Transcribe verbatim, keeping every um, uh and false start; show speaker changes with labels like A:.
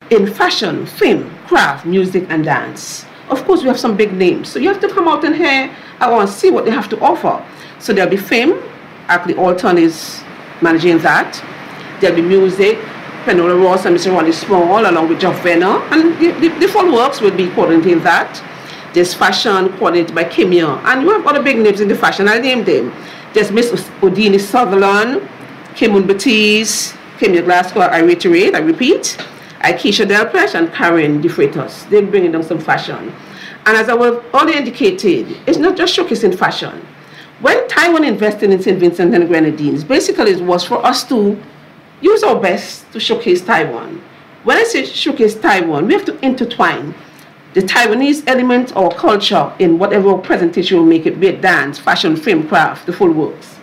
A: in fashion, film, craft, music, and dance. Of course, we have some big names. So you have to come out in here I want to see what they have to offer. So there'll be film. Actually, Alton is managing that. There'll be music. Penola Ross and Mister Ronnie Small, along with Jeff Venner. And the, the, the full works will be coordinating that. There's fashion coordinated by Kimia. And you have other big names in the fashion. I named them. There's Miss Odini Sutherland, Kimun Batiz, Kimia Glasgow, I reiterate, I repeat, Aikisha Delpesh, and Karen DeFreitas. They're bringing down some fashion. And as I was already indicated, it's not just showcasing fashion. When Taiwan invested in Saint Vincent and the Grenadines, basically it was for us to use our best to showcase Taiwan. When I say showcase Taiwan, we have to intertwine the Taiwanese element or culture in whatever presentation we make it, be it dance, fashion, film, craft, the full works.